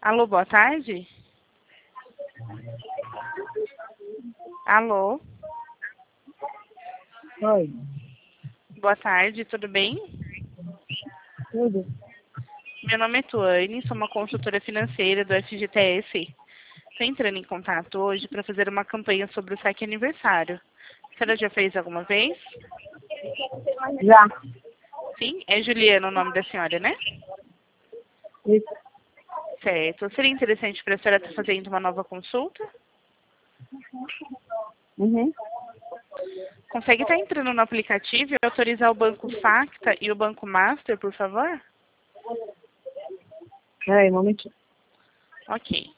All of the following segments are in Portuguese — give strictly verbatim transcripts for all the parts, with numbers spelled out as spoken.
Alô, boa tarde. Alô, Oi, boa tarde, tudo bem? tudo? Meu nome é Tuane, sou uma consultora financeira do F G T S. Estou entrando em contato hoje para fazer uma campanha sobre o saque aniversário. A senhora já fez alguma vez? Já. Sim, é Juliana o nome da senhora, né? Isso. Certo. Seria interessante para a senhora estar fazendo uma nova consulta? Uhum. Consegue estar entrando no aplicativo e autorizar o Banco Facta e o Banco Master, por favor? Peraí, um momentinho. Ok.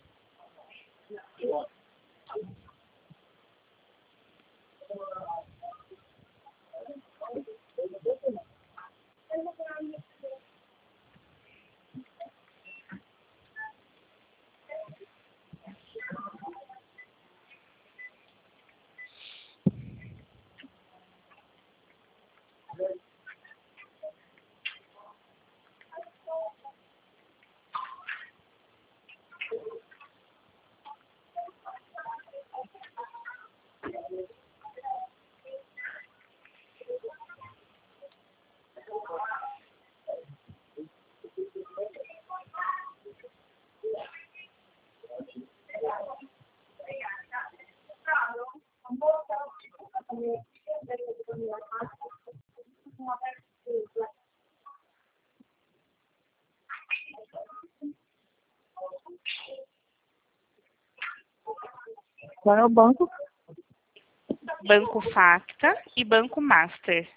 Qual é o banco? Banco Facta e Banco Master.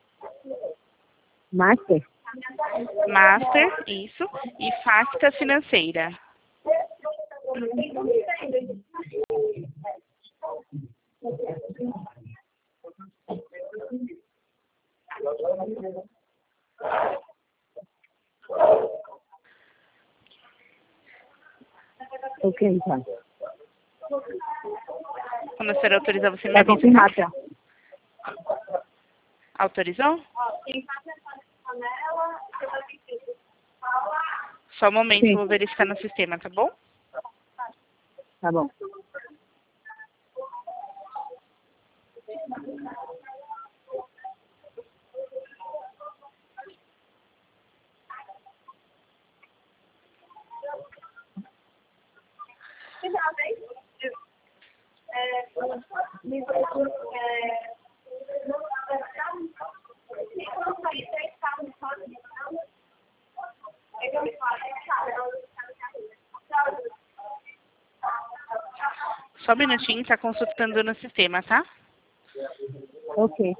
Master? Master, isso, e Facta Financeira. O que, então? Quando a senhora autorizar, você me Vai avisa, confirmar, tá? tá? Autorizou? Só um momento, Sim. vou verificar no sistema, tá bom? Tá bom. Só um minutinho, tá consultando no sistema, tá? Ok.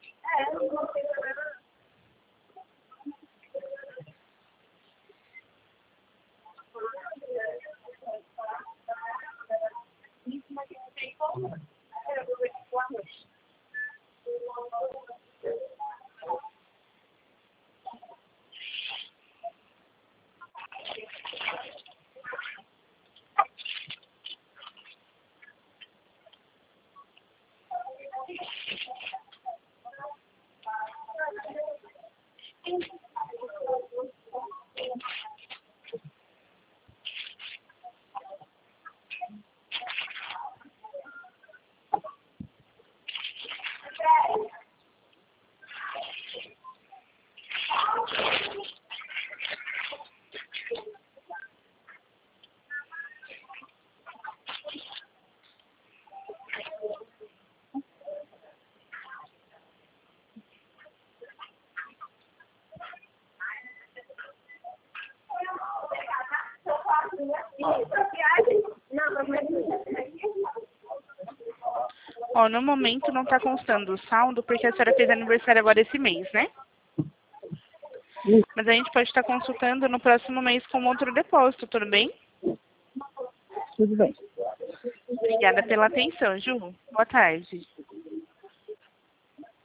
Ó, no momento não tá constando o saldo, porque a senhora fez aniversário agora esse mês, né? Isso. Mas a gente pode estar consultando no próximo mês com outro depósito, tudo bem? Tudo bem. Obrigada pela atenção, Ju. Boa tarde.